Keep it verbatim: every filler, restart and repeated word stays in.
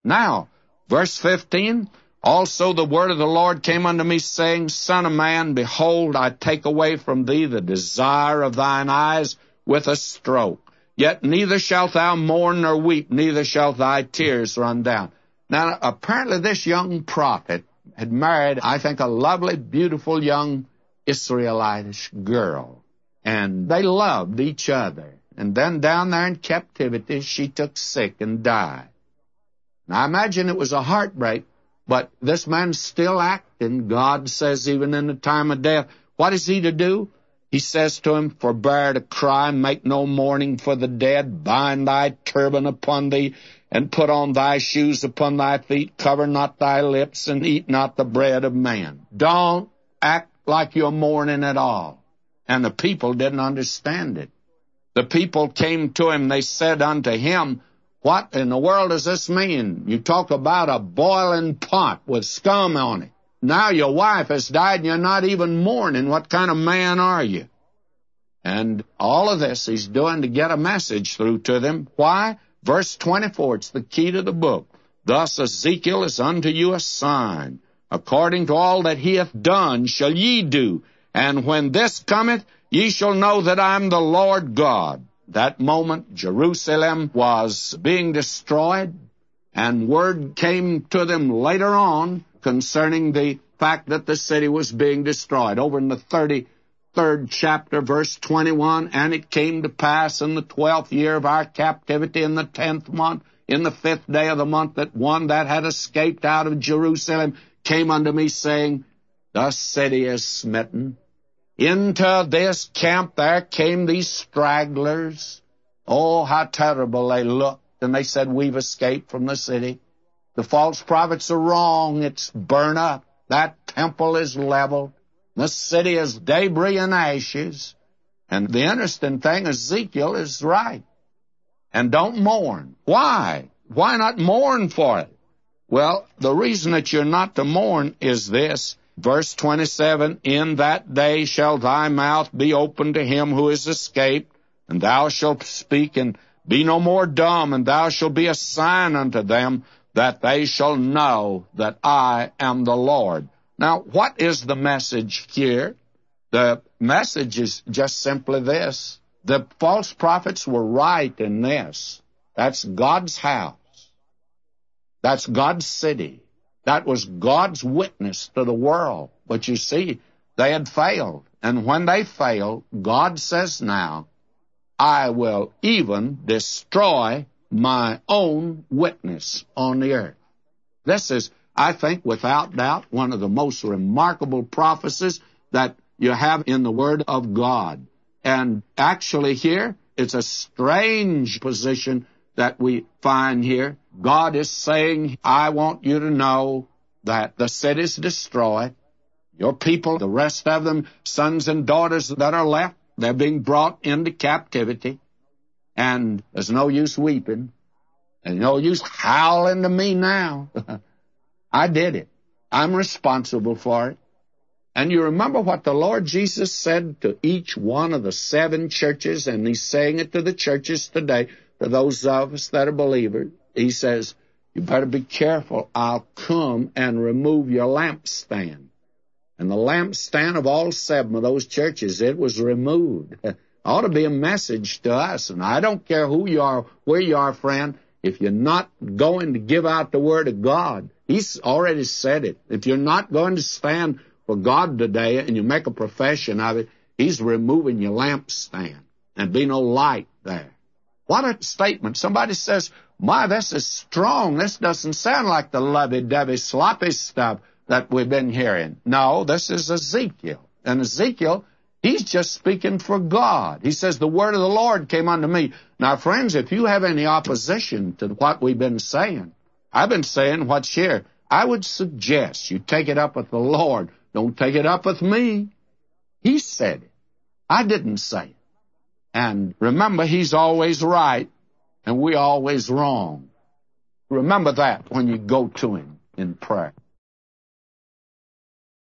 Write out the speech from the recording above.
Now, verse fifteen, also the word of the Lord came unto me, saying, Son of man, behold, I take away from thee the desire of thine eyes with a stroke. Yet neither shalt thou mourn nor weep, neither shall thy tears run down. Now, apparently this young prophet had married, I think, a lovely, beautiful young Israelitish girl. And they loved each other. And then down there in captivity, she took sick and died. Now, I imagine it was a heartbreak, but this man's still acting. God says even in the time of death, what is he to do? He says to him, Forbear to cry, make no mourning for the dead, bind thy turban upon thee, and put on thy shoes upon thy feet, cover not thy lips, and eat not the bread of man. Don't act like you're mourning at all. And the people didn't understand it. The people came to him, they said unto him, What in the world does this mean? You talk about a boiling pot with scum on it. Now your wife has died and you're not even mourning. What kind of man are you? And all of this he's doing to get a message through to them. Why? Verse twenty-four, it's the key to the book. Thus Ezekiel is unto you a sign. According to all that he hath done shall ye do. And when this cometh, ye shall know that I am the Lord God. That moment, Jerusalem was being destroyed, and word came to them later on concerning the fact that the city was being destroyed. Over in the thirty-third chapter, verse twenty-one, And it came to pass in the twelfth year of our captivity, in the tenth month, in the fifth day of the month, that one that had escaped out of Jerusalem came unto me, saying, The city is smitten. Into this camp there came these stragglers. Oh, how terrible they looked. And they said, We've escaped from the city. The false prophets are wrong. It's burnt up. That temple is leveled. The city is debris and ashes. And the interesting thing, Ezekiel is right. And don't mourn. Why? Why not mourn for it? Well, the reason that you're not to mourn is this. Verse twenty-seven, In that day shall thy mouth be open to him who is escaped, and thou shalt speak, and be no more dumb, and thou shalt be a sign unto them, that they shall know that I am the Lord. Now, what is the message here? The message is just simply this. The false prophets were right in this. That's God's house. That's God's city. That was God's witness to the world. But you see, they had failed. And when they failed, God says now, I will even destroy my own witness on the earth. This is, I think, without doubt, one of the most remarkable prophecies that you have in the Word of God. And actually here, it's a strange position that we find here. God is saying, I want you to know that the city is destroyed. Your people, the rest of them, sons and daughters that are left, they're being brought into captivity. And there's no use weeping. There's no use howling to me now. I did it. I'm responsible for it. And you remember what the Lord Jesus said to each one of the seven churches, and he's saying it to the churches today, to those of us that are believers. He says, you better be careful. I'll come and remove your lampstand. And the lampstand of all seven of those churches, it was removed. Ought to be a message to us. And I don't care who you are, where you are, friend. If you're not going to give out the Word of God, He's already said it. If you're not going to stand for God today and you make a profession of it, He's removing your lampstand and be no light there. What a statement. Somebody says, my, this is strong. This doesn't sound like the lovey-dovey, sloppy stuff that we've been hearing. No, this is Ezekiel. And Ezekiel, he's just speaking for God. He says, the word of the Lord came unto me. Now, friends, if you have any opposition to what we've been saying, I've been saying what's here, I would suggest you take it up with the Lord. Don't take it up with me. He said it. I didn't say it. And remember, He's always right, and we're always wrong. Remember that when you go to Him in prayer.